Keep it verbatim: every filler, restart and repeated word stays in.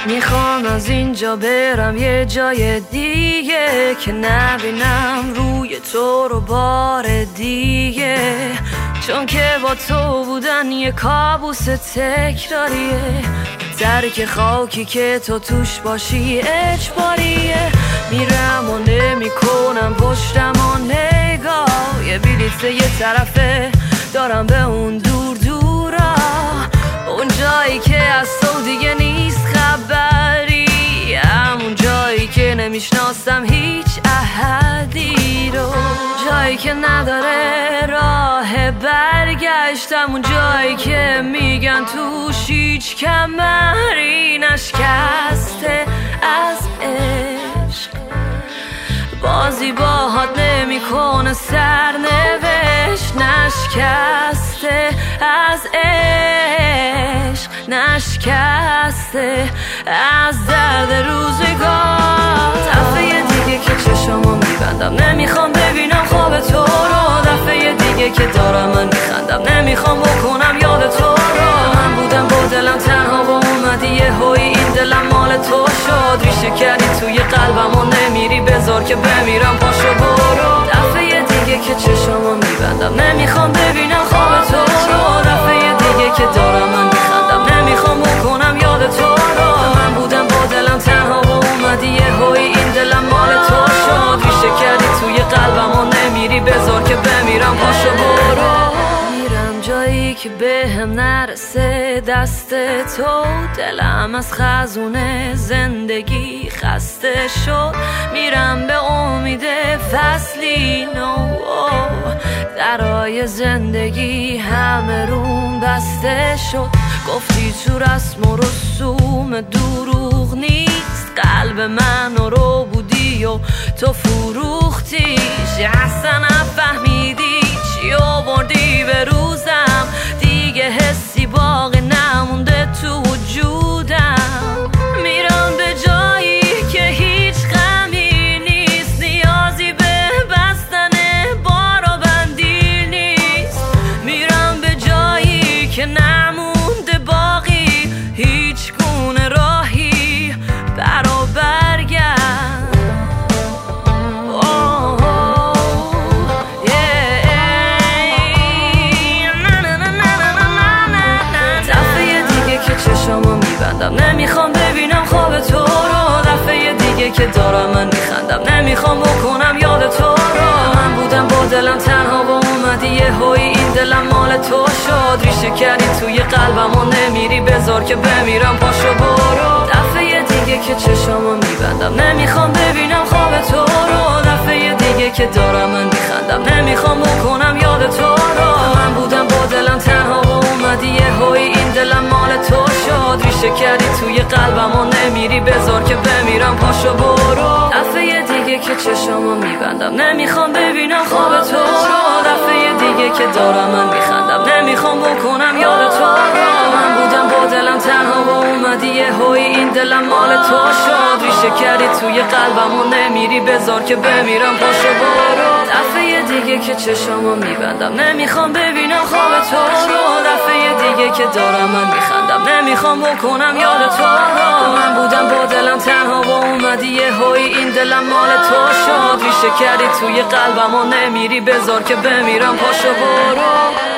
میخوام از اینجا برم یه جای دیگه که نبینم روی تو رو بار دیگه، چون که با تو بودن یه کابوس تکراریه. ترک خاکی که تو توش باشی اجباریه. میرم و نمی کنم پشتم و نگاه، یه بلیت یه طرفه دارم به اون دور دورا، اون جایی که از تو دیگه نیست خبری، همون جایی که نمیشناسم هیچ احدی رو، جایی که نداره راه برگشت، همون جایی که میگن توش هیچ کمری نشکسته از عشق. بازی باهات نمی کنه سرنوشت، نشکسته از عشق، نشکسته از درد روزگار. دفعه دیگه که چشمو میبندم نمیخوام ببینم خواب تو رو، دفعه دیگه که دارم من میخندم نمیخوام بکنم یاد تو رو. من بودم با دلم تنها و اومدی یه هوی این دلم مال تو شد، ریشه کردی توی قلبم و نمیری بذار که بمیرم پاشو برو. دفعه دیگه که چشمو میبندم نمیخوام ببینم خواب تو رو، دفعه دیگه که دارم من میخندم نمیخوام بکنم یاد تو رو. من بودم با دلم تنها و اومدی یه هوی این دلم مال تو شد، ریشه کردی توی قلبم و نمیری بذار که بمیرم پاشو برو. میرم جایی که به هم نرسه دست تو، دلم از خزونه زندگی خسته شد، میرم به امید فصلی نو، درای زندگی همه روم بسته شد. گفتی تو رسم و رسوم دروغ نیست، قلب من رو بودی و تو فروختیش، اصلا نفهمیدی چی آوردی به روزم، دیگه حسی باقی نمونده تو وجودم. میرم به جایی که هیچ غمی نیست، نیازی به بستن بار و بندی نیست، میرم به جایی که نمونده باقی هیچ گونه راهی برا برگرد. نمیخوام ببینم خواب تو رو، دفعه دیگه که دارم من میخندم نمیخوام بکنم یاد تو رو. من بودم با دلم تنها و اومدی یه هوی این دلم مال تو شد، ریشه کردی توی قلبم و نمیری بذار که بمیرم پاشو برو. دفعه دیگه که چشمو میبندم نمیخوام ببینم خواب تو رو، دفعه دیگه که دارم من میخندم نمیخوام بکنم یاد تو رو. من بودم با دلم تنها و اومدی یه هوی این دلم مال تو شد، ریشه کردی توی قلبم و نمیری بذار که بمیرم پاشو برو. دفعه دیگه که چشمو میبندم نمیخوام ببینم خواب تو رو، دفعه دیگه که دارم من میخندم نمیخوام بکنم یاد تو رو. من بودم با دلم تنها و اومدی یه هوی این دلم مال تو شد، ریشه کردی توی قلبم و نمیری بذار که بمیرم پاشو برو. دفعه دیگه که چشمو میبندم نمیخوام ببینم خواب تو رو، دفعه دیگه که دارم من میخندم نمیخوام بکنم یاد تو رو. من بودم با دلم تنها و اومدی یه هوی این دلم مال تو شد، ریشه کردی توی قلبم و نمیری بذار که بمیرم پاشو برو.